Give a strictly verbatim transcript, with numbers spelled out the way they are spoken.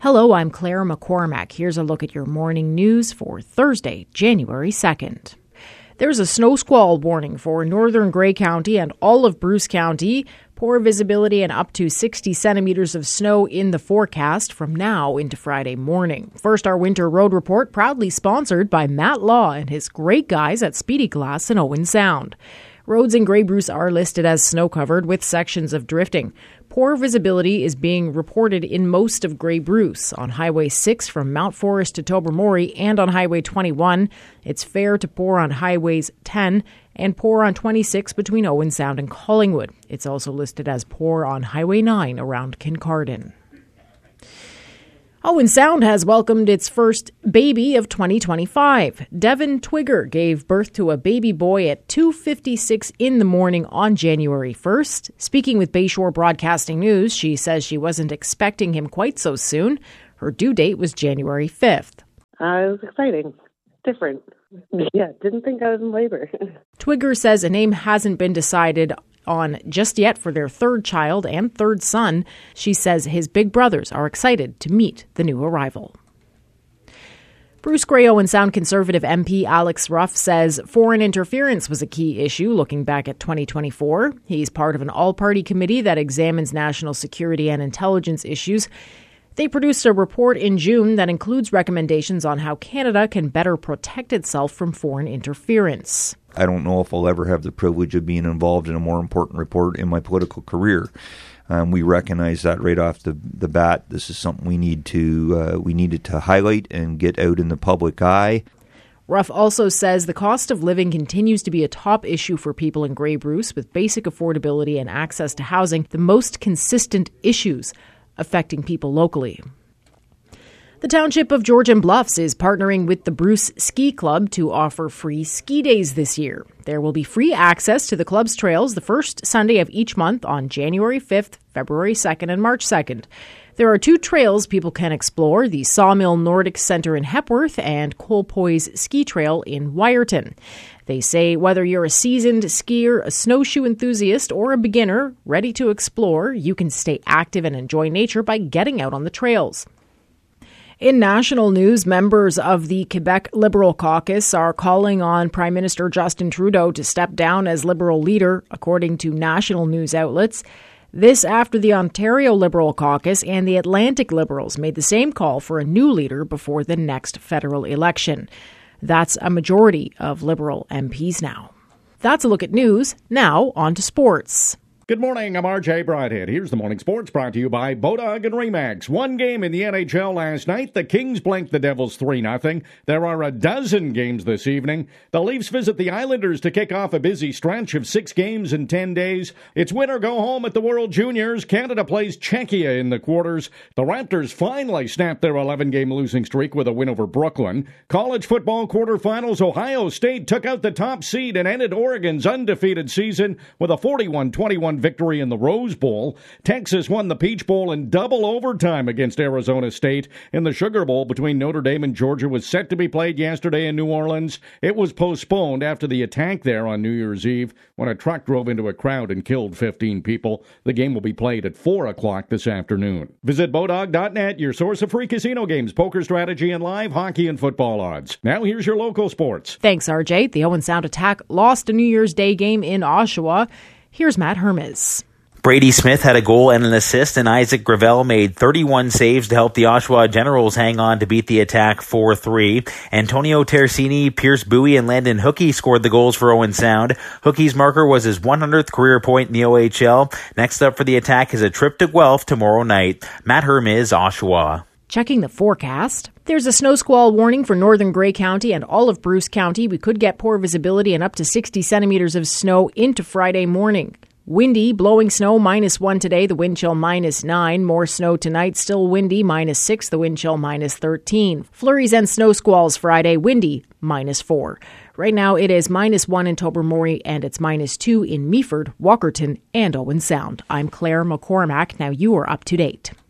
Hello, I'm Claire McCormack. Here's a look at your morning news for Thursday, January second. There's a snow squall warning for northern Grey County and all of Bruce County. Poor visibility and up to sixty centimeters of snow in the forecast from now into Friday morning. First, our winter road report, proudly sponsored by Matt Law and his great guys at Speedy Glass in Owen Sound. Roads in Grey Bruce are listed as snow-covered with sections of drifting. Poor visibility is being reported in most of Grey Bruce. On Highway six from Mount Forest to Tobermory and on Highway twenty-one. It's fair to poor on Highways ten and poor on twenty-six between Owen Sound and Collingwood. It's also listed as poor on Highway nine around Kincardine. Owen Sound has welcomed its first baby of twenty twenty-five. Devin Twigger gave birth to a baby boy at two fifty-six in the morning on January first. Speaking with Bayshore Broadcasting News, she says she wasn't expecting him quite so soon. Her due date was January fifth. Uh, it was exciting. Different. Yeah, didn't think I was in labor. Twigger says a name hasn't been decided on just yet for their third child and third son. She says his big brothers are excited to meet the new arrival. Bruce Grey Owen Sound Conservative M P Alex Ruff says foreign interference was a key issue looking back at twenty twenty-four. He's part of an all-party committee that examines national security and intelligence issues. They produced a report in June that includes recommendations on how Canada can better protect itself from foreign interference. I don't know if I'll ever have the privilege of being involved in a more important report in my political career. Um, we recognize that right off the, the bat. This is something we need to uh, we needed to highlight and get out in the public eye. Ruff also says the cost of living continues to be a top issue for people in Grey Bruce, with basic affordability and access to housing the most consistent issues affecting people locally. The Township of Georgian Bluffs is partnering with the Bruce Ski Club to offer free ski days this year. There will be free access to the club's trails the first Sunday of each month on January fifth, February second, and March second. There are two trails people can explore, the Sawmill Nordic Centre in Hepworth and Colpoys Ski Trail in Wyerton. They say whether you're a seasoned skier, a snowshoe enthusiast, or a beginner ready to explore, you can stay active and enjoy nature by getting out on the trails. In national news, members of the Quebec Liberal Caucus are calling on Prime Minister Justin Trudeau to step down as Liberal leader, according to national news outlets. This after the Ontario Liberal Caucus and the Atlantic Liberals made the same call for a new leader before the next federal election. That's a majority of Liberal M Ps now. That's a look at news. Now, on to sports. Good morning, I'm R J Broadhead. Here's the morning sports brought to you by Bodog and Remax. One game in the N H L last night. The Kings blanked the Devils three nothing. There are a dozen games this evening. The Leafs visit the Islanders to kick off a busy stretch of six games in ten days. It's win or go home at the World Juniors. Canada plays Czechia in the quarters. The Raptors finally snapped their eleven-game losing streak with a win over Brooklyn. College football quarterfinals, Ohio State took out the top seed and ended Oregon's undefeated season with a forty-one twenty-one victory in the Rose Bowl. Texas won the Peach Bowl in double overtime against Arizona State. In the Sugar Bowl between Notre Dame and Georgia was set to be played yesterday in New Orleans. It was postponed after the attack there on New Year's Eve when a truck drove into a crowd and killed fifteen people. The game will be played at four o'clock this afternoon. Visit Bodog dot net, your source of free casino games, poker strategy, and live hockey and football odds. Now here's your local sports. Thanks, R J. The Owen Sound Attack lost a New Year's Day game in Oshawa. Here's Matt Hermes. Brady Smith had a goal and an assist, and Isaac Gravel made thirty-one saves to help the Oshawa Generals hang on to beat the Attack four three. Antonio Tersini, Pierce Bowie, and Landon Hookey scored the goals for Owen Sound. Hookey's marker was his one hundredth career point in the O H L. Next up for the Attack is a trip to Guelph tomorrow night. Matt Hermes, Oshawa. Checking the forecast. There's a snow squall warning for northern Grey County and all of Bruce County. We could get poor visibility and up to sixty centimeters of snow into Friday morning. Windy, blowing snow, minus one today, the wind chill minus nine. More snow tonight, still windy, minus six, the wind chill minus thirteen. Flurries and snow squalls Friday, windy, minus four. Right now it is minus one in Tobermory and it's minus two in Meaford, Walkerton, and Owen Sound. I'm Claire McCormack. Now you are up to date.